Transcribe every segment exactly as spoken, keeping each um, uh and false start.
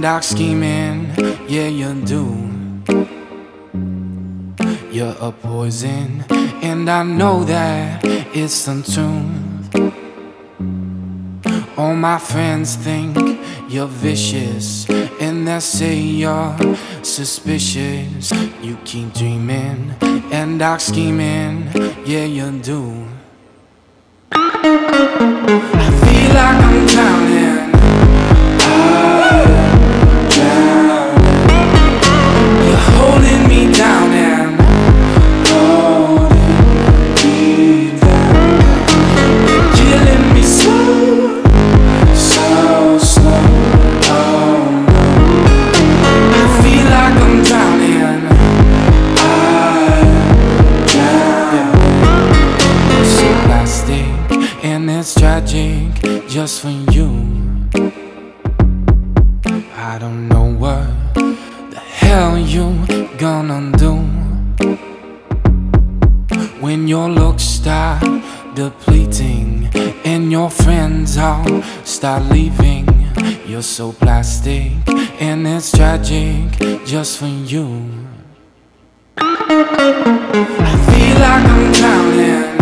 dark scheming, yeah you do. You're a poison, and I know that it's the truth. All my friends think you're vicious, and they say you're suspicious. You keep dreaming and dark scheming, yeah you do. I feel like I'm drowning. I'm drowning. You're holding me down and holding me down. You're killing me slow, so slow. Oh no. I feel like I'm drowning. I'm drowning. You're so plastic, and it's tragic just for you. I don't know what the hell you gonna do when your looks start depleting and your friends all start leaving. You're so plastic, and it's tragic just for you. I feel like I'm drowning.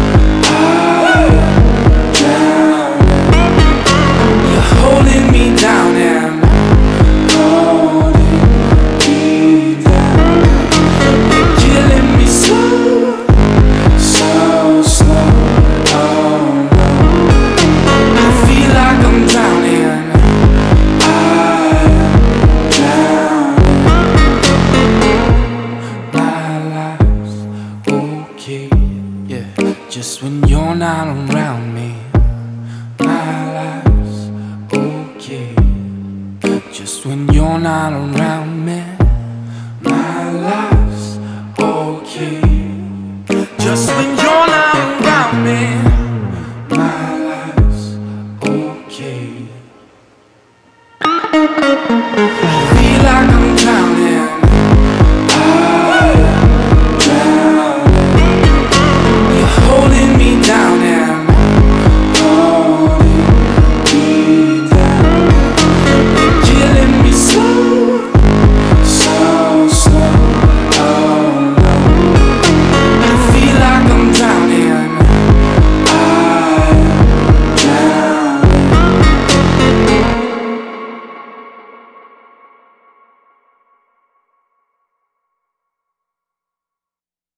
Holding me down and holding me down. You're killing me slow, so slow. Oh no. I feel like I'm drowning. I'm drowning. My life's okay, yeah, just when you're not around me. My life okay, just when you're not around me. My life's okay, just when you're not